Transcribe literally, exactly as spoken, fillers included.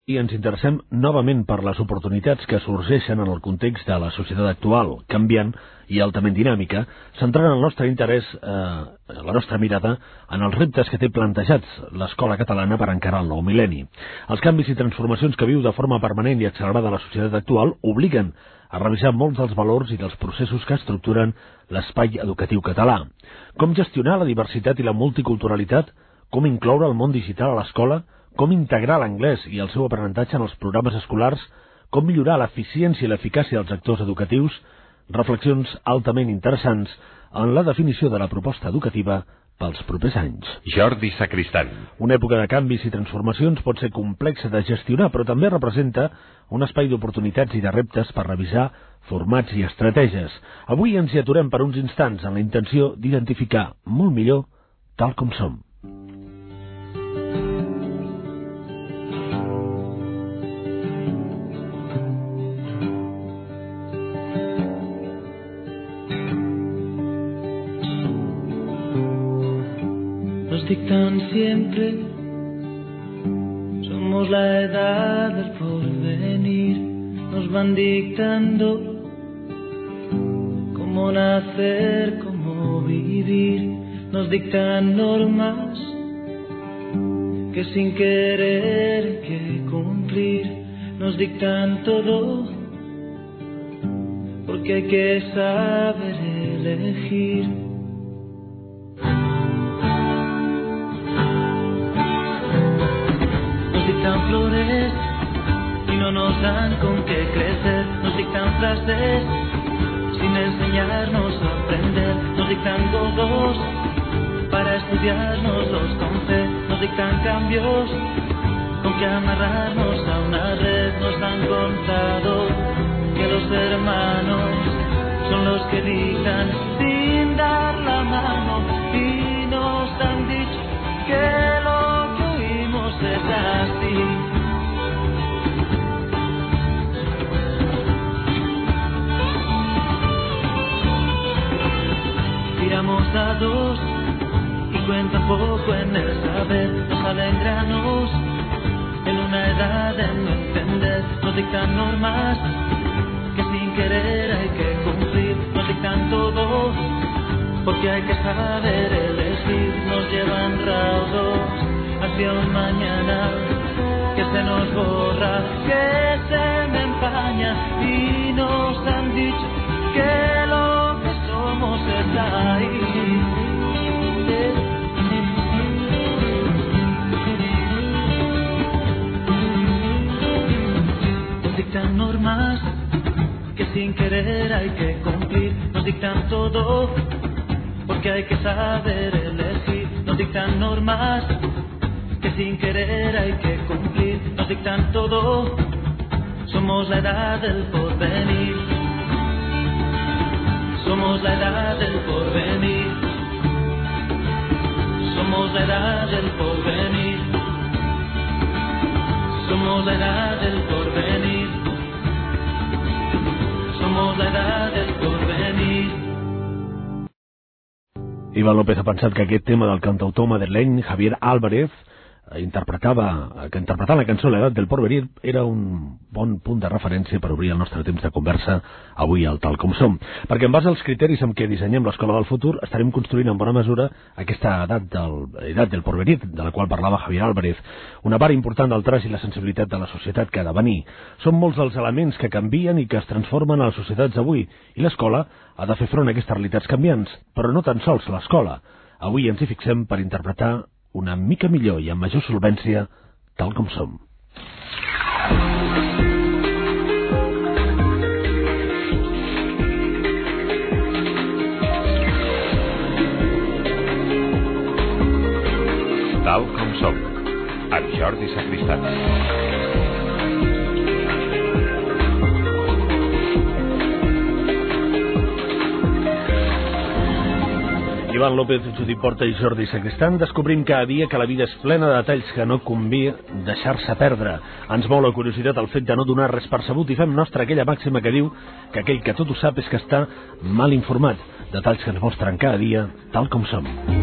I ens interessem novament per les oportunitats que sorgeixen en el context de la societat actual, canviant i altament dinàmica, centrant el nostre interès, eh, la nostra mirada, en els reptes que té plantejats l'escola catalana per encarar el nou mil·lenni. Els canvis i transformacions que viu de forma permanent i accelerada la societat actual obliguen a revisar molts dels valors i dels processos que estructuren l'espai educatiu català. Com gestionar la diversitat i la multiculturalitat? Com incloure el món digital a l'escola? Com integrar l'anglès i el seu aprenentatge en els programes escolars? Com millorar l'eficiència i l'eficàcia dels actors educatius? Reflexions altament interessants en la definició de la proposta educativa pels propers anys. Jordi Sacristán. Una època de canvis i transformacions pot ser complexa de gestionar, però també representa un espai d'oportunitats i de reptes per revisar formats i estratègies. Avui ens hi aturem per uns instants en la intenció d'identificar molt millor tal com som. Dictan siempre, somos la edad del porvenir, nos van dictando cómo nacer, cómo vivir, nos dictan normas que sin querer hay que cumplir, nos dictan todo porque hay que saber elegir. Flores y no nos dan con qué crecer, nos dictan frases sin enseñarnos a aprender, nos dictan godos para estudiarnos los con fe, nos dictan cambios con que amarrarnos a una red, nos han contado que los hermanos son los que dictan sin dar la mano y nos han dicho que lo que oímos es así. Tiramos dados y cuenta poco en el saber, nos salen granos en una edad de no entender, nos dictan normas que sin querer hay que cumplir, nos dictan todo porque hay que saber elegir, nos llevan raudos hacia un mañana que se nos borra, que se me empaña y nos han dicho que lo que somos está ahí. Nos dictan normas que sin querer hay que cumplir, nos dictan todo porque hay que saber elegir, nos dictan normas que sin querer hay que cumplir, nos dictan todo, somos la edad del porvenir, somos la edad del porvenir, somos la edad del porvenir, somos la edad del porvenir, somos la edad del porvenir. Iván López ha pensat que aquest tema del cantautor madrileny Javier Álvarez interpretava, que interpretant la cançó L'edat del porvenir era un bon punt de referència per obrir el nostre temps de conversa avui al Tal com som, perquè en base als criteris amb què dissenyem l'escola del futur estarem construint en bona mesura aquesta edat del, edat del porvenir de la qual parlava Javier Álvarez, una part important del traç i la sensibilitat de la societat que ha de venir. Són molts els elements que canvien i que es transformen a les societats avui i l'escola ha de fer front a aquestes realitats canviants, però no tan sols l'escola. Avui ens hi fixem per interpretar una mica millor i amb major solvència tal com som. Tal com som, amb Jordi Sacristán. Iván López, Judit Porta i Jordi Sacristán descobrim cada dia que la vida és plena de detalls que no convé deixar-se perdre. Ens mou la curiositat el fet de no donar res per sabut i fem nostra aquella màxima que diu que aquell que tot ho sap és que està mal informat. Detalls que ens mostren cada dia tal com som.